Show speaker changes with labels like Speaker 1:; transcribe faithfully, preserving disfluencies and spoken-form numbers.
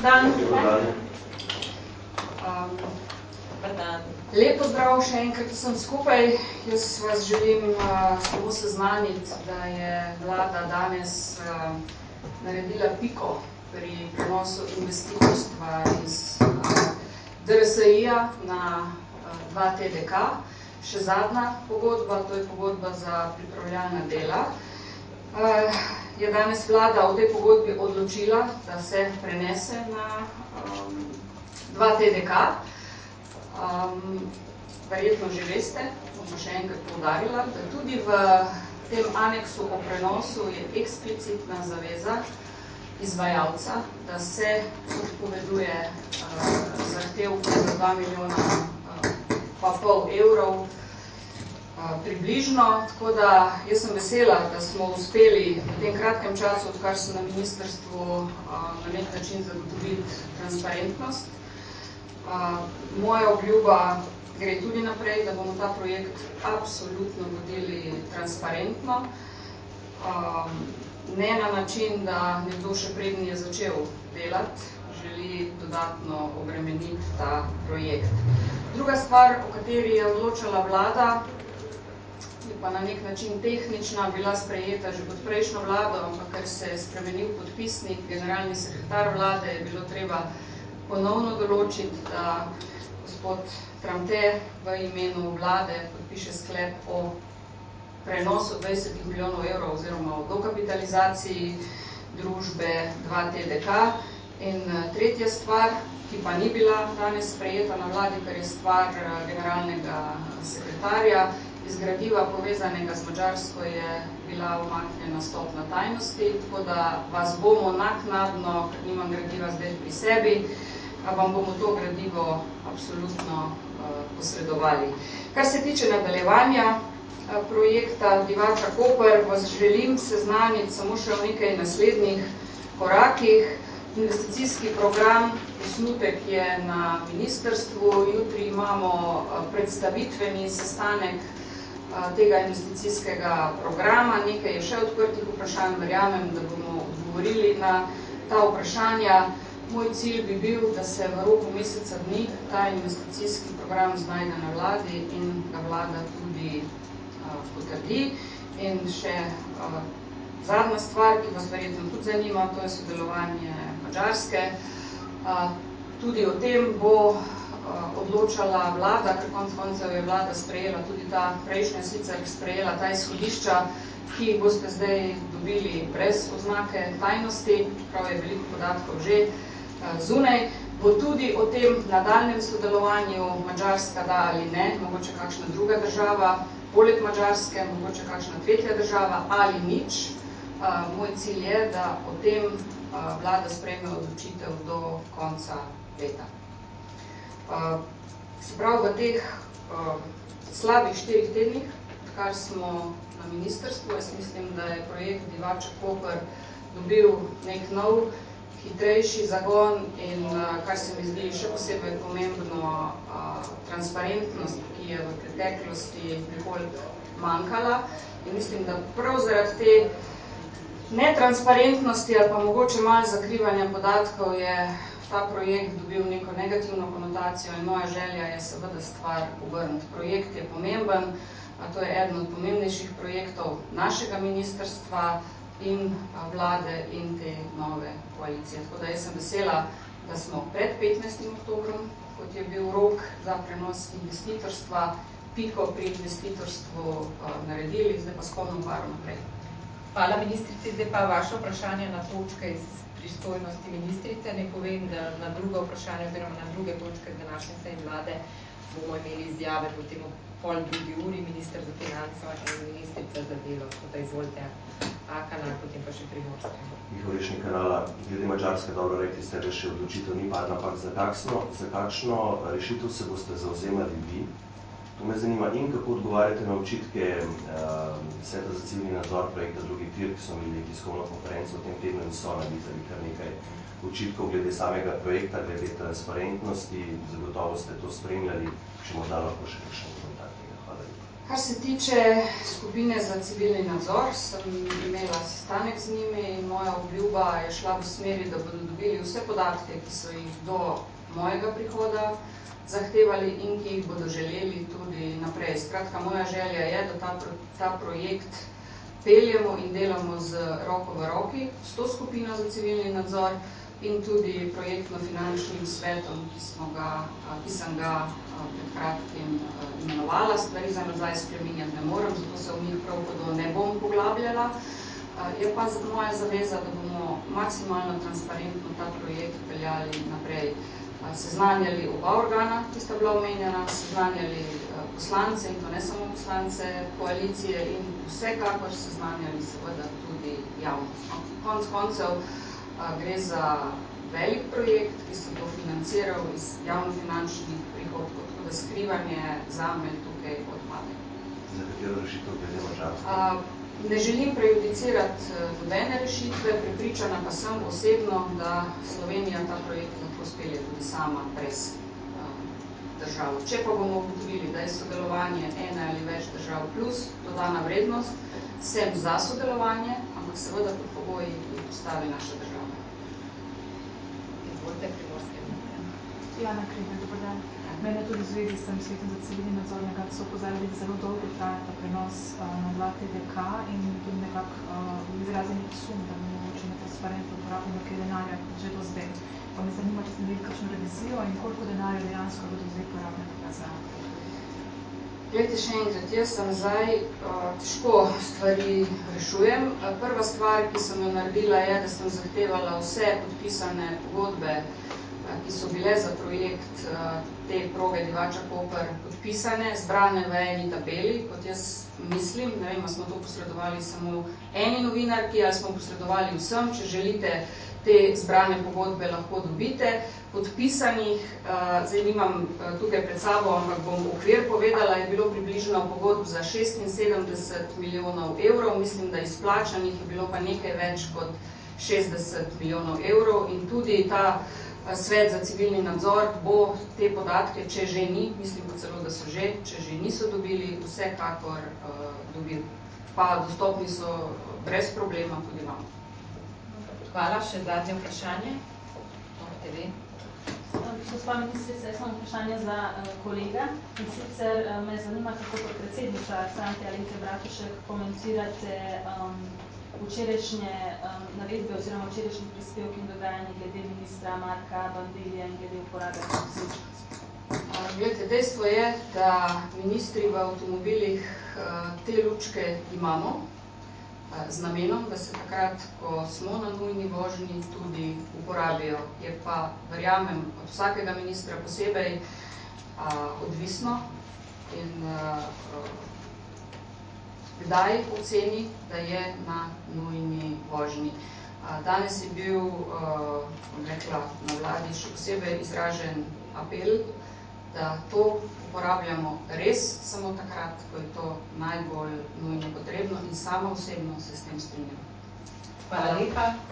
Speaker 1: dan. Lep pozdrav še enkrat, ki sem skupaj. Jaz vas želim uh, samo seznaniti, da je vlada danes uh, naredila piko pri prenosu investitorstva iz uh, D R S I-ja na uh, dva T D K. Še zadnja pogodba, to je pogodba za pripravljalna dela. Uh, je danes vlada v tej pogodbi odločila, da se prenese na um, dva T D K. Um, verjetno že veste, bom pa še enkrat poudarila, da tudi v tem aneksu o prenosu je eksplicitna zaveza izvajalca, da se odpoveduje uh, zahtevku za dva milijona uh, pa pol evrov uh, približno, tako da jaz sem vesela, da smo uspeli v tem kratkem času, odkar so na ministrstvu uh, na nek način zagotoviti transparentnost. Uh, moja obljuba gre tudi naprej, da bomo ta projekt absolutno vodili transparentno, um, ne na način, da nekdo še preden je začel delati, želi dodatno obremeniti ta projekt. Druga stvar, o kateri je odločala vlada, je pa na nek način tehnična, bila sprejeta že pod prejšnjo vlado, ampak ker se je spremenil podpisnik, generalni sekretar vlade, je bilo treba ponovno določiti, da gospod Tramte v imenu vlade podpiše sklep o prenosu dvajset milijonov evrov oziroma o dokapitalizaciji družbe dva T D K. In tretja stvar, ki pa ni bila danes sprejeta na vladi, ker je stvar generalnega sekretarja, iz gradiva povezanega z Madžarsko je bila umaknjena stopnja tajnosti, tako da vas bomo naknadno, ker nimam gradiva zdaj pri sebi, vam bomo to gradivo absolutno uh, posredovali. Kar se tiče nadaljevanja uh, projekta Divača Koper, vas želim seznaniti samo še o nekaj naslednjih korakih. Investicijski program, osnutek je na ministrstvu, jutri imamo uh, predstavitveni sestanek uh, tega investicijskega programa, nekaj je še odprtih vprašanj, verjamem, da bomo odgovorili na ta vprašanja. Moj cilj bi bil, da se v roku meseca dni ta investicijski program znajde na vladi in ga vlada tudi uh, potrdi. In še uh, zadnja stvar, ki vas verjetno tudi zanima, to je sodelovanje Madžarske. Uh, tudi o tem bo uh, odločala vlada, ker konec koncev je vlada sprejela tudi ta prejšnja sicer sprejela ta izhodišča, ki jih boste zdaj dobili brez oznake tajnosti, prav je veliko podatkov že zunaj, bo tudi o tem nadaljnem sodelovanju Madžarska da ali ne, mogoče kakšna druga država, poleg Madžarske, mogoče kakšna tretja država ali nič. Uh, moj cilj je, da o tem uh, vlada sprejme odločitev do konca leta. Uh, se pravi, v teh uh, slabih štirih tednih, kar smo na ministrstvu, jaz mislim, da je projekt Divača Koper dobil nek nov hitrejši zagon in kar se mi zdi še posebej pomembno, transparentnost, ki je v preteklosti nekoliko manjkala. In mislim, da prav zaradi te netransparentnosti ali pa mogoče malo zakrivanja podatkov je ta projekt dobil neko negativno konotacijo in moja želja je seveda stvar obrniti. Projekt je pomemben, to je eden od pomembnejših projektov našega ministrstva in vlade in te nove koalicije. Tako da jaz sem vesela, da smo pred petnajstim oktobrom, kot je bil rok za prenos investitorstva, piko pri investitorstvu uh, naredili, zdaj pa spomnim paro naprej.
Speaker 2: Hvala ministrici, zdaj pa vaše vprašanje na točke iz pristojnosti ministrice. Ne povem, da na druga vprašanja oziroma na druge točke današnje seje vlade bomo imeli izjave potem o pol drugi uri, minister za financo in ministrica za delo. Tako da izvolite A kanal, potem pa še Primorske.
Speaker 3: Mihovrišnji kanala, glede Madžarske, dobro rekli ste, da še odločitev ni padla, ampak za kakšno, za kakšno rešitev se boste zauzemali vi? To me zanima in kako odgovarjate na očitke uh, Sveta za civilni nadzor projekta Drugi tir, ki so imeli tiskovno konferenco v tem tednu in so navizali kar nekaj očitkov glede samega projekta, glede transparentnosti, zagotovo ste to spremljali, če morda lahko še kakšen komentar tega. Hvala lepa.
Speaker 1: Kar se tiče skupine za civilni nadzor, sem imela sestanek z njimi in moja obljuba je šla v smeri, da bodo dobili vse podatke, ki so jih do mojega prihoda zahtevali in ki jih bodo želeli tudi naprej. Skratka, moja želja je, da ta, ta projekt peljemo in delamo z roko v roki s to skupino za civilni nadzor in tudi projektno-finančnim svetom, ki, smo ga, ki sem ga pred kratkim imenovala. Stvari za nazaj spreminjati ne morem, zato se v njih prav hodo ne bom poglabljala. Je pa moja zaveza, da bomo maksimalno transparentno ta projekt peljali naprej. Seznanjali oba organa, ki sta bila omenjena, seznanjali poslance, in to ne samo poslance koalicije, in vsekakor seznanjali seveda tudi javnost. Konec koncev gre za velik projekt, ki se bo financiral iz javnofinančnih prihodkov, tako da skrivanje zame tukaj odpade.
Speaker 3: Za katero rešitev glede Madžarske?
Speaker 1: Ne želim prejudicirati nobene rešitve, prepričana pa sem osebno, da Slovenija ta projekt lahko spelje tudi sama brez držav. Če pa bomo ugotovili, da je sodelovanje ene ali več držav plus dodana vrednost, sem za sodelovanje, ampak seveda pod pogoji, ki jih postavi naša država.
Speaker 2: Izvolite, Primorske.
Speaker 4: Jana Kriber, dober dan. Mene tudi v zvezi s tem svetom za civilni nadzor nekako so opozarjali, da zelo dolgo traja ta prenos na dva T D K in tudi nekako izrazeni sum, da bi mogoče netransparentno uporabljeno kaj denarja že do zdaj. Pa me zanima, če ste naredili kakšno revizijo in koliko denarja dejansko bo do zdaj porabljeno za
Speaker 1: Glejte, še enkrat, jaz sem zdaj težko stvari rešujem. Prva stvar, ki sem jo naredila, je, da sem zahtevala vse podpisane pogodbe, ki so bile za projekt te proge Divača-Koper podpisane, zbrane v eni tabeli, kot jaz mislim, ne vem, smo to posredovali samo eni novinarki, ali smo posredovali vsem, če želite te zbrane pogodbe lahko dobite, podpisanih, zdaj nimam tukaj pred sabo, ampak bom okvir povedala, je bilo približno pogodb za šestinsedemdeset milijonov evrov, mislim, da izplačanih je bilo pa nekaj več kot šestdeset milijonov evrov in tudi ta svet za civilni nadzor bo te podatke, če že ni, mislim pa celo, da so že, če že niso dobili, vsekakor dobil. Pa dostopni so brez problema tudi vam.
Speaker 2: Hvala. Še zadnje vprašanje. T V.
Speaker 5: Gospa ministrica, jaz imam vprašanje za kolega. In sicer me zanima, kako kot predsednica stranke Alenke Bratušek komentirate um, včerajšnje um, navedbe oziroma včerajšnji prispevki in dogajanje glede ministra Marka Bandellija in glede uporabe vsečnic.
Speaker 1: Glede, dejstvo je, da ministri v avtomobilih te lučke imamo, z namenom, da se takrat, ko smo na nujni vožnji, tudi uporabijo. Je pa, verjamem, od vsakega ministra posebej a, odvisno in a, kdaj oceni, da je na nujni vožnji. A, danes je bil, a, bom rekla, na vladi še posebej izražen apel, da to uporabljamo res samo takrat, ko je to najbolj nujno potrebno in sama osebno se s tem strinjam.
Speaker 2: Hvala lepa.